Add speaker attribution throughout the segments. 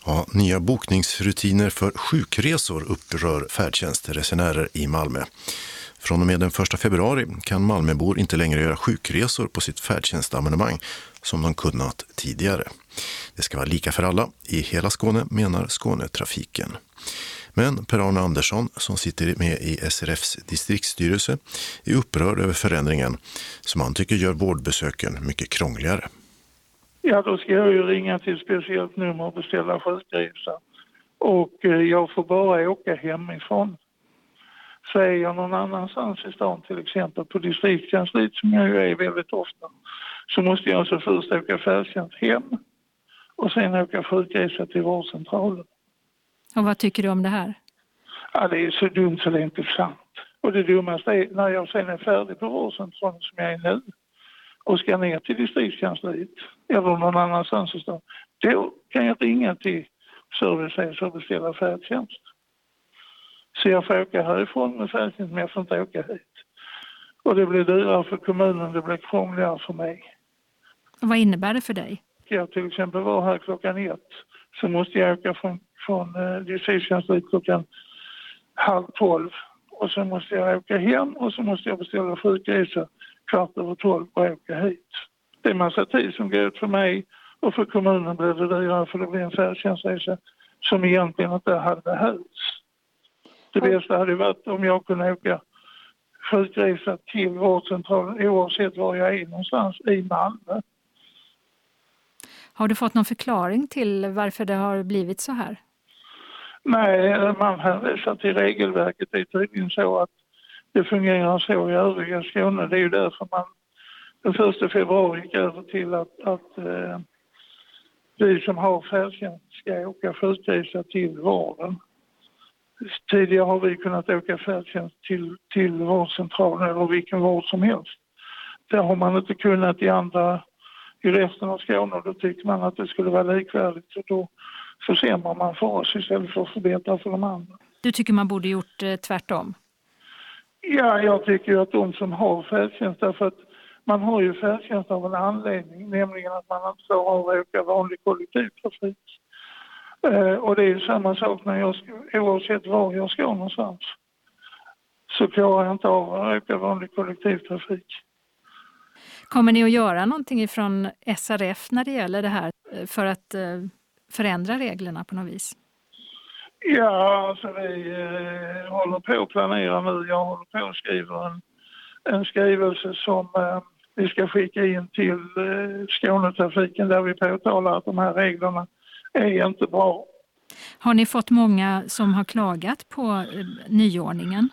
Speaker 1: Ja, nya bokningsrutiner för sjukresor upprör färdtjänstresenärer i Malmö. Från och med den 1 februari kan Malmöbor inte längre göra sjukresor på sitt färdtjänstabonnemang som de kunnat tidigare. Det ska vara lika för alla i hela Skåne, menar Skånetrafiken. Men Per-Arne Andersson, som sitter med i SRFs distriktsstyrelse, är upprörd över förändringen som han tycker gör vårdbesöken mycket krångligare.
Speaker 2: Ja, då ska jag ju ringa till speciellt nummer och beställa sjukresa. Och jag får bara åka hemifrån. Så är jag någon annanstans i stan, till exempel på distriktskansliet som jag ju är väldigt ofta, så måste jag alltså först åka färdtjänst hem och sen åka sjukresa till vårdcentralen.
Speaker 3: Och vad tycker du om det här?
Speaker 2: Ja, det är så dumt så det är inte sant. Och det dummaste är när jag sen är färdig på vårdcentralen som jag är nu och ska ner till distriktskansliet eller någon annanstans i stan, då kan jag ringa till service och beställa färdtjänst. Så jag får åka härifrån med färdtjänst, men jag får inte åka hit. Och det blir dyrare för kommunen, det blir krångligare för mig.
Speaker 3: Och vad innebär det för dig?
Speaker 2: Jag till exempel var här klockan 1, så måste jag åka från distriktskansliet klockan 11:30. Och så måste jag åka hem och så måste jag beställa sjukresa 11:15 och åka hit. Det är en massa tid som går ut för mig och för kommunen blir det dyrare för det blir en färdtjänstresa som egentligen inte hade behövts. Det bästa hade varit om jag kunde åka sjukresa till vårdcentralen oavsett var jag är någonstans i Malmö.
Speaker 3: Har du fått någon förklaring till varför det har blivit så här?
Speaker 2: Nej, man hänvisar till regelverket. Det är tydligen så att det fungerar så i övriga Skåne. Det är ju därför man den 1 februari gick över till att vi som har färdtjänst ska åka sjukresa till vården. Tidigare har vi kunnat åka färdtjänst till vårdcentralen eller vilken vård som helst. Det har man inte kunnat i resten av Skåne. Då tycker man att det skulle vara likvärdigt och då försämrar man för oss istället för att förbättra för de andra.
Speaker 3: Du tycker man borde gjort tvärtom?
Speaker 2: Ja, jag tycker ju att de som har färdtjänst, därför att man har ju färdtjänst av en anledning, nämligen att man inte får av att åka vanlig kollektivtrafik. Och det är ju samma sak när oavsett var jag ska någonstans så klarar jag inte av att åka vanlig kollektivtrafik.
Speaker 3: Kommer ni att göra någonting från SRF när det gäller det här för att förändra reglerna på något vis?
Speaker 2: Ja, alltså vi håller på att planera nu. Jag håller på att skriva en skrivelse som vi ska skicka in till Skånetrafiken där vi påtalar att de här reglerna är inte bra.
Speaker 3: Har ni fått många som har klagat på nyordningen?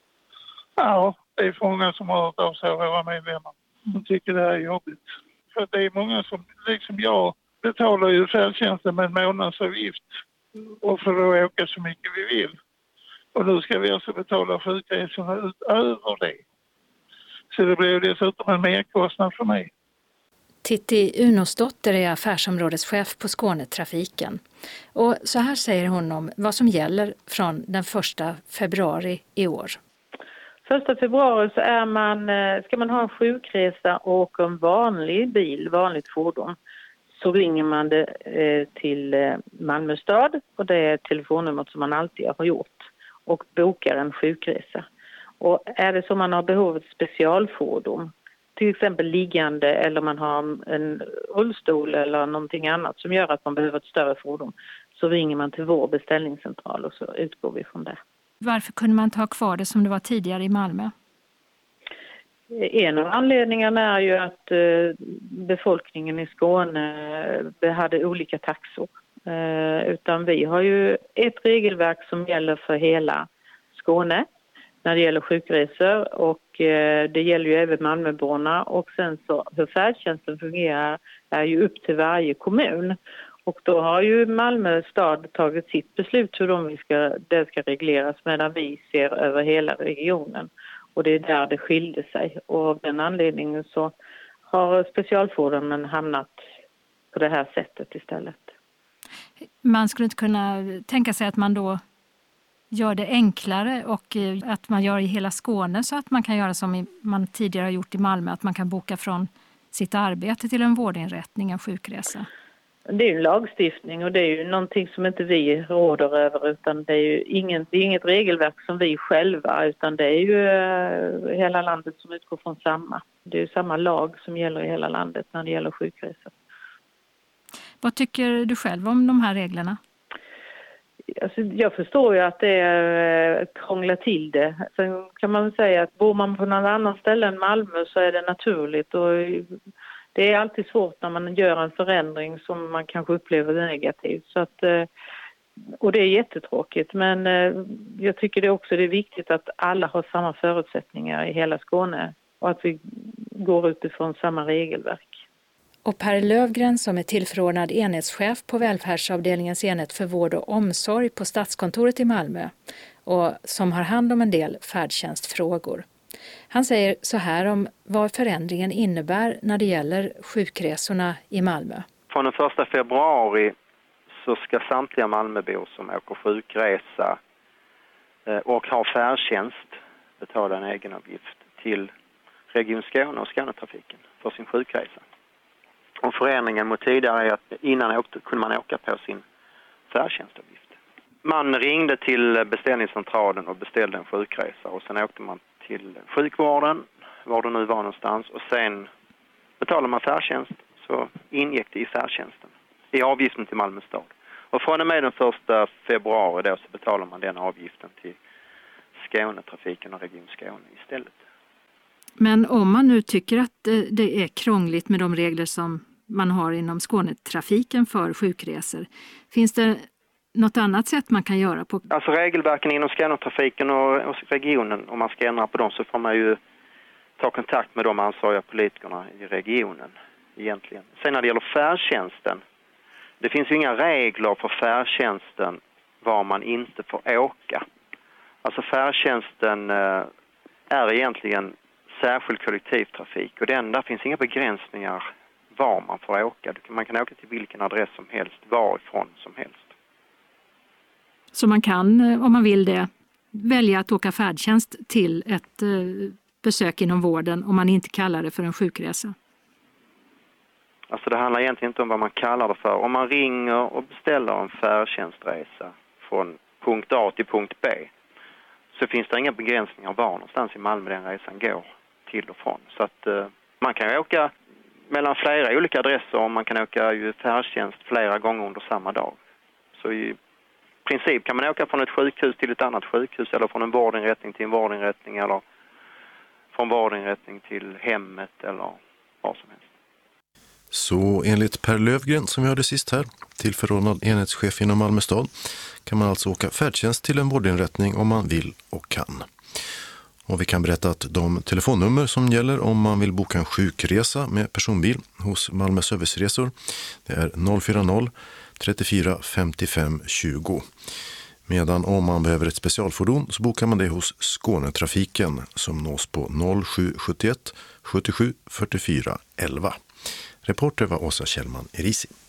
Speaker 2: Ja, det är många som har hört av sig av våra medlemmar. De tycker det här är jobbigt. För det är många som, liksom jag, betalar ju färdtjänsten med en månadsavgift och får då åka så mycket vi vill. Och nu ska vi alltså betala sjukresorna utöver det. Så det blir ju dessutom en merkostnad för mig.
Speaker 3: Titti Unosdotter är affärsområdeschef på Skånetrafiken. Och så här säger hon om vad som gäller från den 1 februari i år.
Speaker 4: 1 februari så ska man ha en sjukresa och en vanlig bil, vanligt fordon. Så ringer man det till Malmö stad och det är telefonnumret som man alltid har gjort och bokar en sjukresa. Och är det så man har behov av ett specialfordon, till exempel liggande eller man har en rullstol eller någonting annat som gör att man behöver ett större fordon, så ringer man till vår beställningscentral och så utgår vi från det. Varför kunde man inte ha kvar det som det var tidigare i Malmö? En av anledningarna är ju att befolkningen i Skåne hade olika taxor. Utan vi har ju ett regelverk som gäller för hela Skåne när det gäller sjukresor och det gäller ju även Malmöborna. Och sen så hur färdtjänsten fungerar är ju upp till varje kommun. Och då har ju Malmö stad tagit sitt beslut hur det ska regleras medan vi ser över hela regionen. Och det är där det skilde sig. Och av den anledningen så har specialfordonen hamnat på det här sättet istället.
Speaker 3: Man skulle inte kunna tänka sig att man då gör det enklare och att man gör i hela Skåne så att man kan göra som man tidigare har gjort i Malmö. Att man kan boka från sitt arbete till en vårdinrättning, en sjukresa.
Speaker 4: Det är ju en lagstiftning och det är ju någonting som inte vi råder över, utan det är ju inget regelverk som vi själva, utan det är ju hela landet som utgår från samma. Det är ju samma lag som gäller i hela landet när det gäller sjukresor.
Speaker 3: Vad tycker du själv om de här reglerna?
Speaker 4: Alltså, jag förstår ju att det är krångla till det. Sen kan man säga att bor man på någon annan ställe än Malmö så är det naturligt, och det är alltid svårt när man gör en förändring som man kanske upplever negativt. Så att, och det är jättetråkigt, men jag tycker det är viktigt att alla har samma förutsättningar i hela Skåne och att vi går utifrån samma regelverk.
Speaker 3: Och Per Lövgren, som är tillförordnad enhetschef på välfärdsavdelningens enhet för vård och omsorg på Stadskontoret i Malmö och som har hand om en del färdtjänstfrågor. Han säger så här om vad förändringen innebär när det gäller sjukresorna i Malmö.
Speaker 5: Från den 1 februari så ska samtliga Malmöbor som åker sjukresa och har färdtjänst betala en egenavgift till Region Skåne och Skånetrafiken för sin sjukresa. Och förändringen mot tidigare är att innan kunde man åka på sin färdtjänstavgift. Man ringde till beställningscentralen och beställde en sjukresa, och sen åkte man till sjukvården, var det nu var någonstans, och sen betalade man färdtjänst, så ingick det i färdtjänsten, i avgiften till Malmö stad. Och från och med den 1 februari då så betalar man den avgiften till Skånetrafiken och Region Skåne istället.
Speaker 3: Men om man nu tycker att det är krångligt med de regler som man har inom Skånetrafiken för sjukresor, finns det något annat sätt man kan göra på?
Speaker 5: Alltså regelverken inom Skånetrafiken och regionen, om man ska ändra på dem så får man ju ta kontakt med de ansvariga politikerna i regionen egentligen. Sen när det gäller färdtjänsten, det finns ju inga regler för färdtjänsten var man inte får åka. Alltså färdtjänsten är egentligen särskild kollektivtrafik, och där finns inga begränsningar var man får åka. Man kan åka till vilken adress som helst, varifrån som helst.
Speaker 3: Så man kan, om man vill det, välja att åka färdtjänst till ett besök inom vården om man inte kallar det för en sjukresa?
Speaker 5: Alltså det handlar egentligen inte om vad man kallar det för. Om man ringer och beställer en färdtjänstresa från punkt A till punkt B så finns det inga begränsningar var någonstans i Malmö den resan går till och från. Så att man kan åka mellan flera olika adresser och man kan åka ju färdtjänst flera gånger under samma dag. Så i princip kan man åka från ett sjukhus till ett annat sjukhus, eller från en vårdinrättning till en vårdinrättning, eller från vårdinrättning till hemmet eller vad som helst.
Speaker 1: Så enligt Per Lövgren, som vi hörde sist här, tillförordnad enhetschef inom Malmö stad, kan man alltså åka färdtjänst till en vårdinrättning om man vill och kan. Och vi kan berätta att de telefonnummer som gäller om man vill boka en sjukresa med personbil hos Malmö Serviceresor, det är 040 34 55 20. Medan om man behöver ett specialfordon så bokar man det hos Skånetrafiken som nås på 0771 77 44 11. Reporter var Åsa Kjellman Erisi.